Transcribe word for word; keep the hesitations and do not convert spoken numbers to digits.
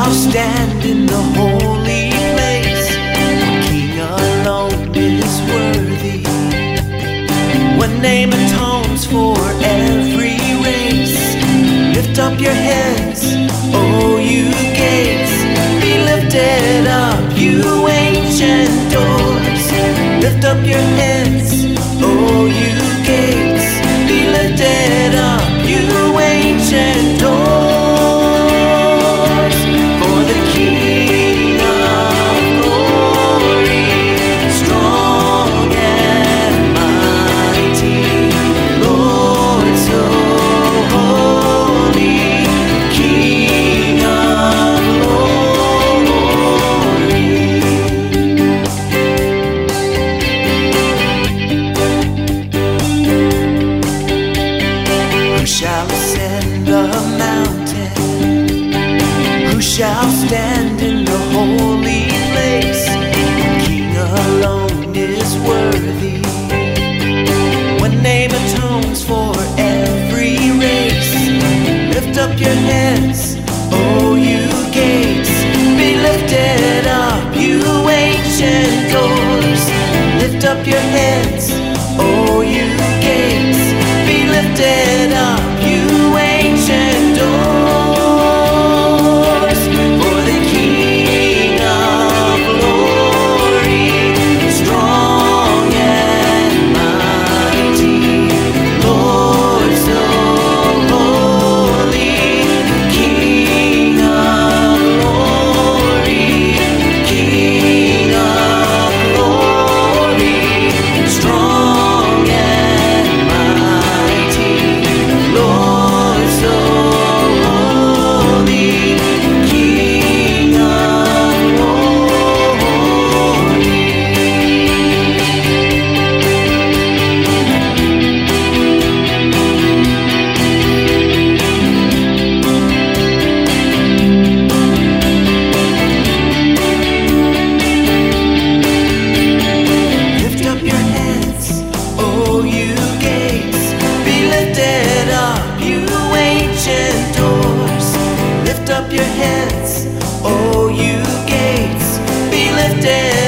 shall stand in the holy place? King alone is worthy. One name atones for every race. Lift up your heads, O you gates. Be lifted up, you ancient doors. Lift up your heads, O you gates. Be lifted up, you ancient doors. For the King of glory, strong and mighty, Lord so holy, King of glory. Who shall ascend the mountain? Who shall stand in the holy place? King alone is worthy. One name atones for every race. Lift up your heads, O you gates. Be lifted up, you ancient doors. Lift up your heads, O you gates. Be lifted up, you ancient doors. For the King of glory, strong and mighty, Lord so holy, King of glory, King of glory, strong and mighty, Lord so holy, King of glory. Lift up your heads, O you gates. Be lifted up, you ancient doors. Lift up your heads, O you gates. Be lifted